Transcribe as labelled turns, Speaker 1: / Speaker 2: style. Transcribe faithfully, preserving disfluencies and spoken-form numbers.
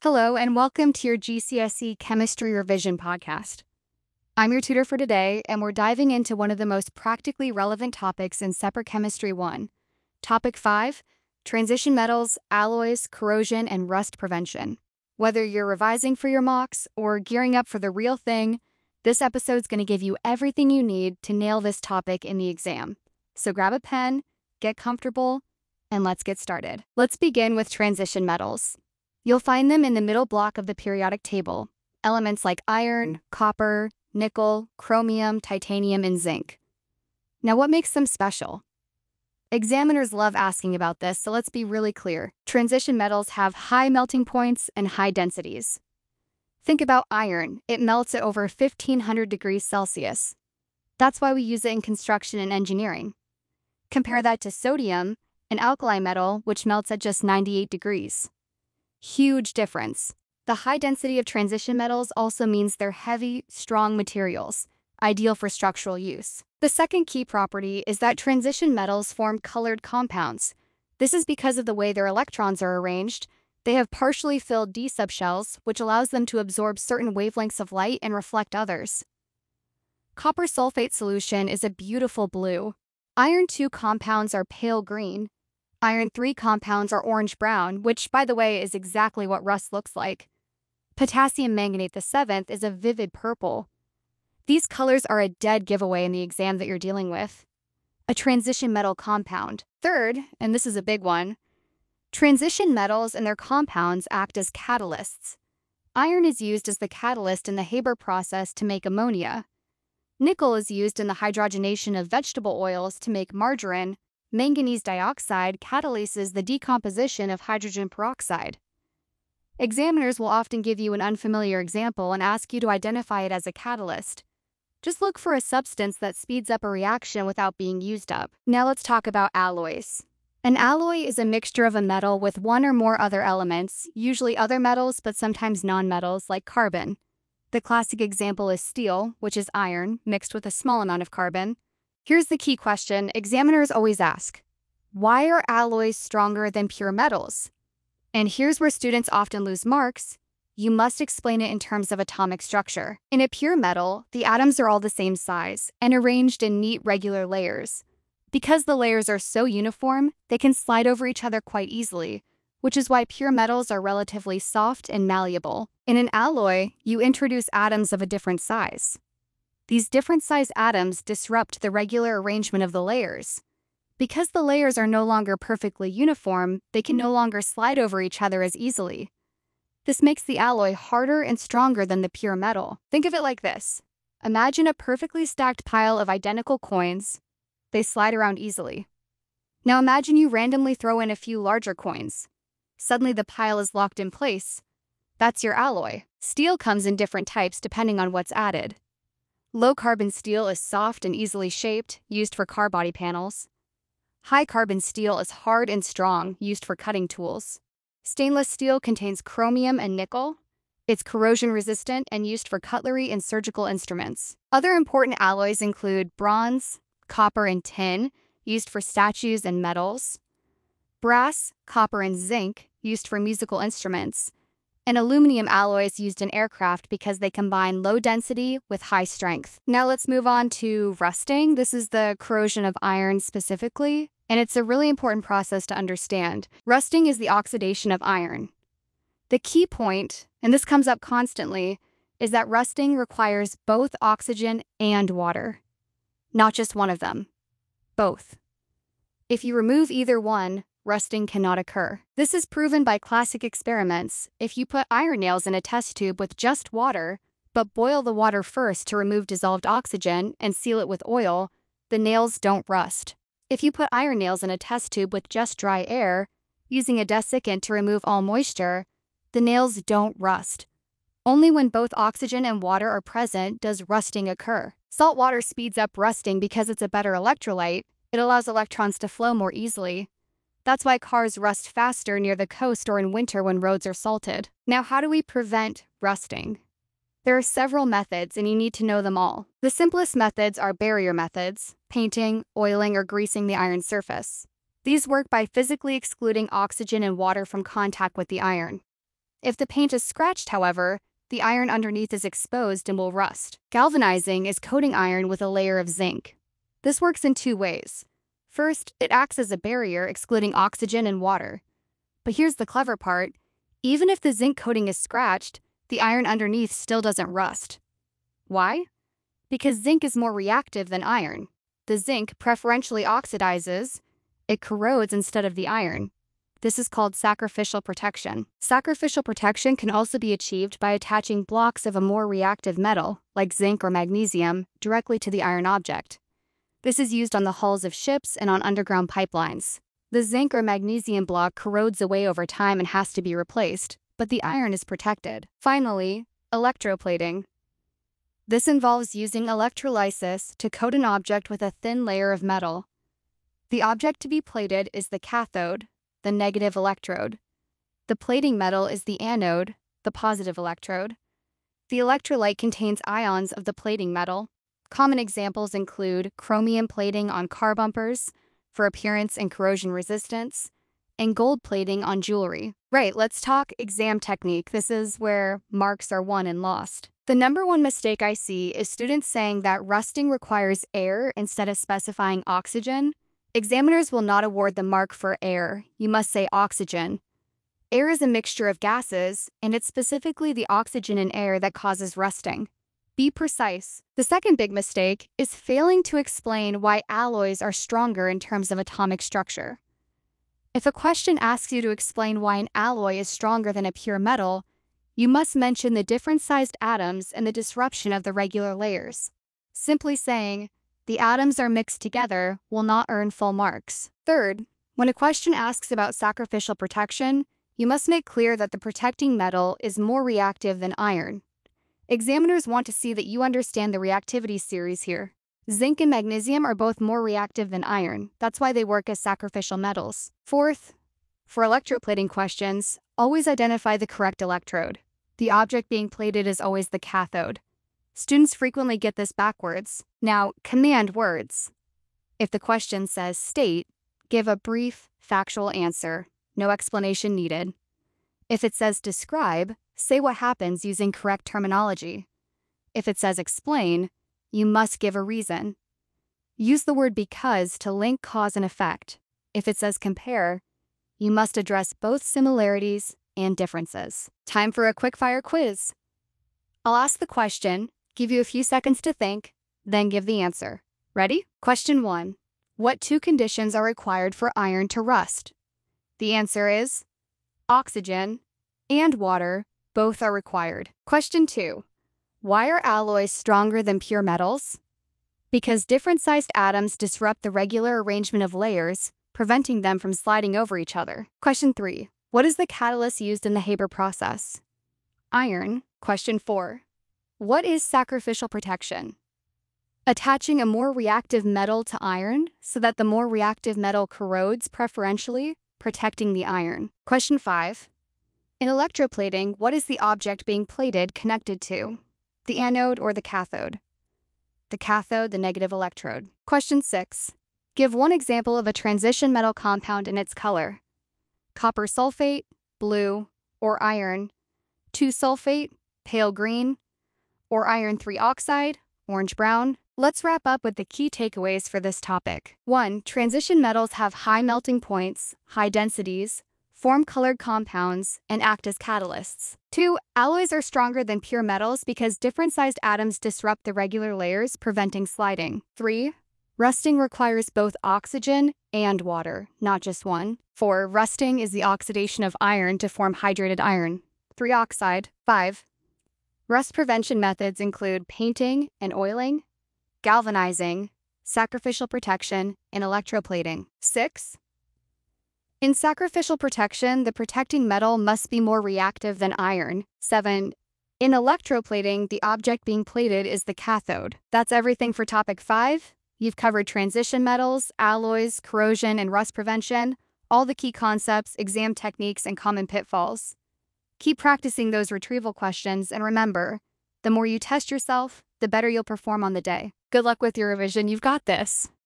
Speaker 1: Hello, and welcome to your G C S E Chemistry Revision podcast. I'm your tutor for today, and we're diving into one of the most practically relevant topics in Separate Chemistry one. Topic five, Transition Metals, Alloys, Corrosion, and Rust Prevention. Whether you're revising for your mocks or gearing up for the real thing, this episode's going to give you everything you need to nail this topic in the exam. So grab a pen, get comfortable, and let's get started. Let's begin with transition metals. You'll find them in the middle block of the periodic table, elements like iron, copper, nickel, chromium, titanium, and zinc. Now, what makes them special? Examiners love asking about this, so let's be really clear. Transition metals have high melting points and high densities. Think about iron. It melts at over fifteen hundred degrees Celsius. That's why we use it in construction and engineering. Compare that to sodium, an alkali metal, which melts at just ninety-eight degrees. Huge difference. The high density of transition metals also means they're heavy, strong materials, ideal for structural use. The second key property is that transition metals form colored compounds. This is because of the way their electrons are arranged. They have partially filled d subshells, which allows them to absorb certain wavelengths of light and reflect others. Copper sulfate solution is a beautiful blue. Iron two compounds are pale green. Iron three compounds are orange-brown, which, by the way, is exactly what rust looks like. Potassium manganate the seventh is a vivid purple. These colors are a dead giveaway in the exam that you're dealing with. A transition metal compound. Third, and this is a big one, transition metals and their compounds act as catalysts. Iron is used as the catalyst in the Haber process to make ammonia. Nickel is used in the hydrogenation of vegetable oils to make margarine. Manganese dioxide catalyzes the decomposition of hydrogen peroxide. Examiners will often give you an unfamiliar example and ask you to identify it as a catalyst. Just look for a substance that speeds up a reaction without being used up. Now let's talk about alloys. An alloy is a mixture of a metal with one or more other elements, usually other metals but sometimes nonmetals like carbon. The classic example is steel, which is iron, mixed with a small amount of carbon. Here's the key question examiners always ask: why are alloys stronger than pure metals? And here's where students often lose marks. You must explain it in terms of atomic structure. In a pure metal, the atoms are all the same size and arranged in neat, regular layers. Because the layers are so uniform, they can slide over each other quite easily, which is why pure metals are relatively soft and malleable. In an alloy, you introduce atoms of a different size. These different size atoms disrupt the regular arrangement of the layers. Because the layers are no longer perfectly uniform, they can no longer slide over each other as easily. This makes the alloy harder and stronger than the pure metal. Think of it like this. Imagine a perfectly stacked pile of identical coins. They slide around easily. Now imagine you randomly throw in a few larger coins. Suddenly the pile is locked in place. That's your alloy. Steel comes in different types depending on what's added. Low-carbon steel is soft and easily shaped, used for car body panels. High-carbon steel is hard and strong, used for cutting tools. Stainless steel contains chromium and nickel. It's corrosion-resistant and used for cutlery and surgical instruments. Other important alloys include bronze, copper, and tin, used for statues and metals. Brass, copper, and zinc, used for musical instruments. And aluminum alloys used in aircraft because they combine low density with high strength. Now let's move on to rusting. This is the corrosion of iron specifically, and it's a really important process to understand. Rusting is the oxidation of iron. The key point, and this comes up constantly, is that rusting requires both oxygen and water. Not just one of them. Both. If you remove either one, rusting cannot occur. This is proven by classic experiments. If you put iron nails in a test tube with just water, but boil the water first to remove dissolved oxygen and seal it with oil, the nails don't rust. If you put iron nails in a test tube with just dry air, using a desiccant to remove all moisture, the nails don't rust. Only when both oxygen and water are present does rusting occur. Salt water speeds up rusting because it's a better electrolyte. It allows electrons to flow more easily. That's why cars rust faster near the coast or in winter when roads are salted. Now, how do we prevent rusting? There are several methods, and you need to know them all. The simplest methods are barrier methods, painting, oiling, or greasing the iron surface. These work by physically excluding oxygen and water from contact with the iron. If the paint is scratched, however, the iron underneath is exposed and will rust. Galvanizing is coating iron with a layer of zinc. This works in two ways. First, it acts as a barrier, excluding oxygen and water. But here's the clever part. Even if the zinc coating is scratched, the iron underneath still doesn't rust. Why? Because zinc is more reactive than iron. The zinc preferentially oxidizes, it corrodes instead of the iron. This is called sacrificial protection. Sacrificial protection can also be achieved by attaching blocks of a more reactive metal, like zinc or magnesium, directly to the iron object. This is used on the hulls of ships and on underground pipelines. The zinc or magnesium block corrodes away over time and has to be replaced, but the iron is protected. Finally, electroplating. This involves using electrolysis to coat an object with a thin layer of metal. The object to be plated is the cathode, the negative electrode. The plating metal is the anode, the positive electrode. The electrolyte contains ions of the plating metal. Common examples include chromium plating on car bumpers for appearance and corrosion resistance, and gold plating on jewelry. Right, let's talk exam technique. This is where marks are won and lost. The number one mistake I see is students saying that rusting requires air instead of specifying oxygen. Examiners will not award the mark for air. You must say oxygen. Air is a mixture of gases, and it's specifically the oxygen in air that causes rusting. Be precise. The second big mistake is failing to explain why alloys are stronger in terms of atomic structure. If a question asks you to explain why an alloy is stronger than a pure metal, you must mention the different-sized atoms and the disruption of the regular layers. Simply saying, "The atoms are mixed together," will not earn full marks. Third, when a question asks about sacrificial protection, you must make clear that the protecting metal is more reactive than iron. Examiners want to see that you understand the reactivity series here. Zinc and magnesium are both more reactive than iron. That's why they work as sacrificial metals. Fourth, for electroplating questions, always identify the correct electrode. The object being plated is always the cathode. Students frequently get this backwards. Now, command words. If the question says state, give a brief, factual answer. No explanation needed. If it says describe, say what happens using correct terminology. If it says explain, you must give a reason. Use the word because to link cause and effect. If it says compare, you must address both similarities and differences. Time for a quick-fire quiz. I'll ask the question, give you a few seconds to think, then give the answer. Ready? Question one. What two conditions are required for iron to rust? The answer is oxygen and water. Both are required. Question two. Why are alloys stronger than pure metals? Because different-sized atoms disrupt the regular arrangement of layers, preventing them from sliding over each other. Question three. What is the catalyst used in the Haber process? Iron. Question four. What is sacrificial protection? Attaching a more reactive metal to iron so that the more reactive metal corrodes preferentially, protecting the iron. Question five. In electroplating, what is the object being plated connected to? The anode or the cathode? The cathode, the negative electrode. Question six. Give one example of a transition metal compound and its color. Copper sulfate, blue, or iron two sulfate, pale green, or iron three oxide, orange-brown. Let's wrap up with the key takeaways for this topic. one. Transition metals have high melting points, high densities, form colored compounds, and act as catalysts. two. Alloys are stronger than pure metals because different-sized atoms disrupt the regular layers, preventing sliding. three. Rusting requires both oxygen and water, not just one. four. Rusting is the oxidation of iron to form hydrated iron, three oxide. five. Rust prevention methods include painting and oiling, galvanizing, sacrificial protection, and electroplating. six. In sacrificial protection, the protecting metal must be more reactive than iron. seven. In electroplating, the object being plated is the cathode. That's everything for topic five. You've covered transition metals, alloys, corrosion, and rust prevention, all the key concepts, exam techniques, and common pitfalls. Keep practicing those retrieval questions, and remember, the more you test yourself, the better you'll perform on the day. Good luck with your revision, you've got this.